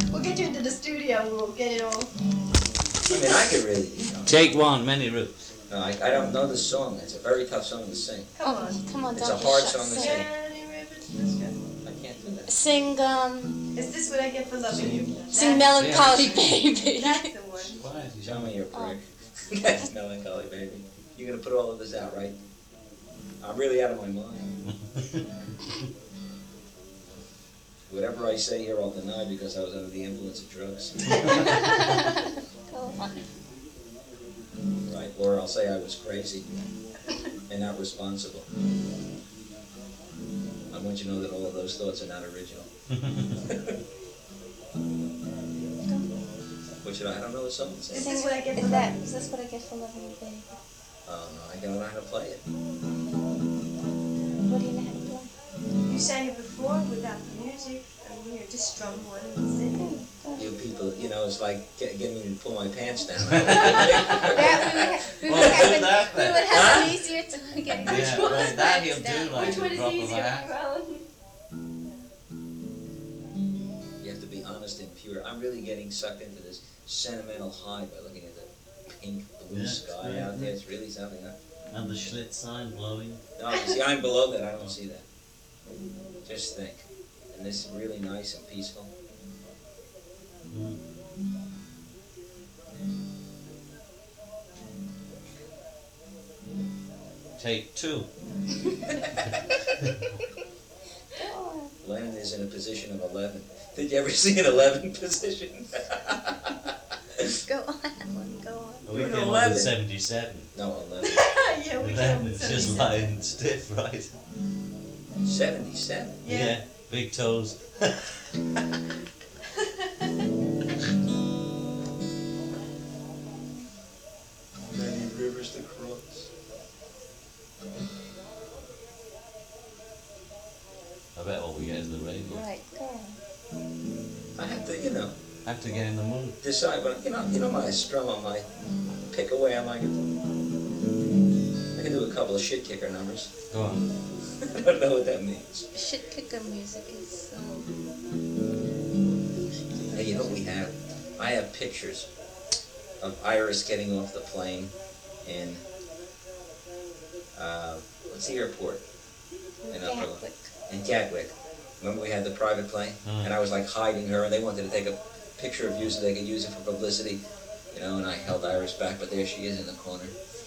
We'll get you into the studio and we'll get it all. I mean, I could really, Take one, many routes. No, I don't know the song. It's a very tough song to sing. Come on. Come on, It's don't a be hard shy. song to Sing. sing. Johnny Rivers, let's go. I can't do that. Sing, Is this what I get for loving you? sing Melancholy Baby. That's the one. Quiet, you Tell me you're a Oh. prick. That's melancholy, baby. You're gonna put all of this out, right? I'm really out of my mind. Whatever I say here, I'll deny because I was under the influence of drugs. Go on. Right, or I'll say I was crazy and not responsible. I want you to know that all of those thoughts are not original. What should I don't know the song to Is sing. this what I get for Is that? loving you? Is this what I get for loving you, baby? Oh no, I don't know how to play it. What do you know how to play? You sang it before without the music. I mean, you just strum one and sing. You people, it's like getting me to pull my pants down. We would Well, do that we then. would have an easier time getting Yeah, which well, one's that next he'll down. do like Which a one is drop of a easier, hat. Rowan? You have to be honest and pure. I'm really getting sucked into this sentimental high by looking at the pink blue Yeah, sky yeah, out yeah. there. It's really something. And the Schlitz sign blowing. No, you see, I'm below that. I don't see that. Just think. And this is really nice and peaceful. Mm. Take two. Lennon is in a position of 11. Did you ever see an 11 position? Go on, Alan, go on. We You're came up 11. with 77. No, 11. Yeah, we And then can. it's just lying stiff, right? 77. Yeah. Big toes. Many rivers to cross. I bet all we get is the radio. Right, go on. I have to, I have to get in the mood. decide. But my strum on my pick away on my guitar. I can do a couple of shit kicker numbers. Go on. I don't know what that means. Shit kicker music is Hey, you know what we have? I have pictures of Iris getting off the plane in what's the airport? Gatwick. In Gatwick. Remember we had the private plane? And I was like hiding her, and they wanted to take a picture of you so they could use it for publicity. And I held Iris back, but there she is in the corner.